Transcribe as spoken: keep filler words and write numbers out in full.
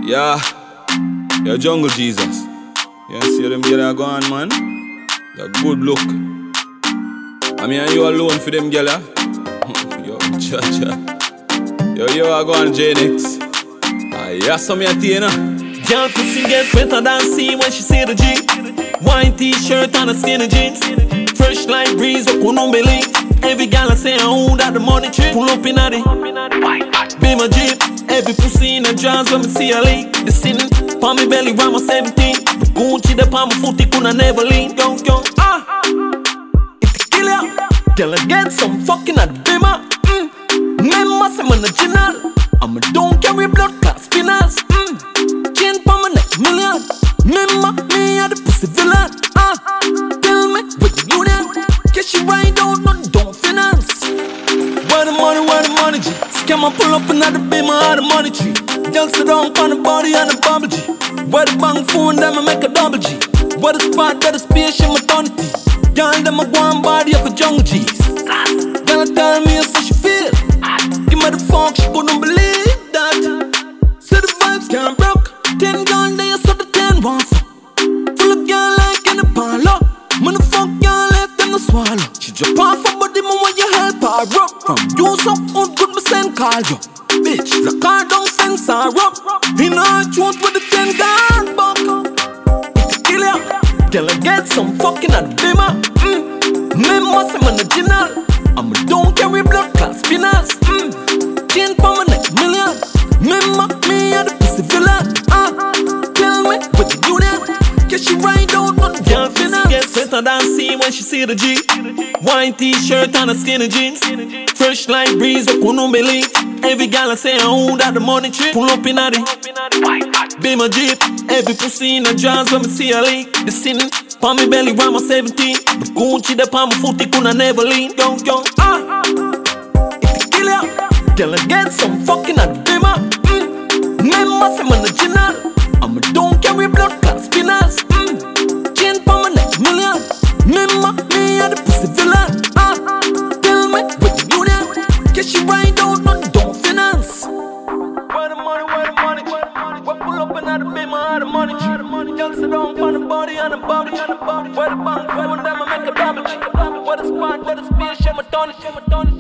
Yeah, your jungle Jesus. You see them girl are gone, man. The good look. I mean, are you alone for them girl? Yo, cha cha. Yo, yo, I go on J Nix. Ah, yeah, some of your na. Girl pussy get wetter than sea when she see the G. White t-shirt and a skinny jeans. Fresh like breeze, I couldn't believe. Every gal I say I own that the money tree. Pull up in a the be my jeep. Every pussy in the jazz when me see a leak. The sin, palm me belly round my seventeen. The Gucci the palm my foot, it coulda never lean. Go, go, ah. It's a killer. Girl I get some fucking at the bimmer. Mm. Remember some original. I'm a don't carry blood clot spinners. Mm. Chain palm my neck million. Remember me at the pussy villain. Ah. Tell me what you done. Guess she ride out, no don't finance. Where the money, where the money G? Scam and pull up another beam out the money tree. Girl sit down on the body and the bubble G. Where the bang phone, them I make a double G. Where the spot, where the space, she maternity. Girl, them a go on body of a jungle G's. Girl tell me how she feel. Give me the funk, she couldn't believe that. Say the vibes can't broke. Ten girl there, so the ten one fuck. Full of girl like in the parlor. When the fuck girl left them to swallow. She drop off her body, man, when you help her up. From you so good, good me send call you. Bitch, lock her down, fence her up. In her throat with the ten gun buck. It's a killer. Girl, I get some fucking at the bimmer. Mm. Remember some original. I'm a don't carry blood clot spinners. Mm. Chain for my neck million. Remember me at the pussy villain. Ah, tell me what you do then. Guess she ride out on the girl finance. Get better than see when she see the G. White t-shirt and a skinny jeans. Fresh like breeze, I couldn't believe. Every gal I say I own that the money tree. Pull up in a the be my jeep. Every pussy in the jazz when me see a leak. The sin, palm me belly round my seventeen. The Gucci the palm my foot, it coulda never lean. Go, go, ah. It's a killer. Girl I get some fucking at the bimmer. Mm. Remember some original. I'm a don't carry blood clot spinners. Mm. Chain for my neck million. Remember me at the pussy villain. Ah, tell me what you do then. Guess she ride out, no don't finance. Where the money, where the money? We pull up and out the beam, out the money. Girl sit down on the body and the body. Where the bank, where them I make a double. Where the spot, where the space, she my tony, she my tony.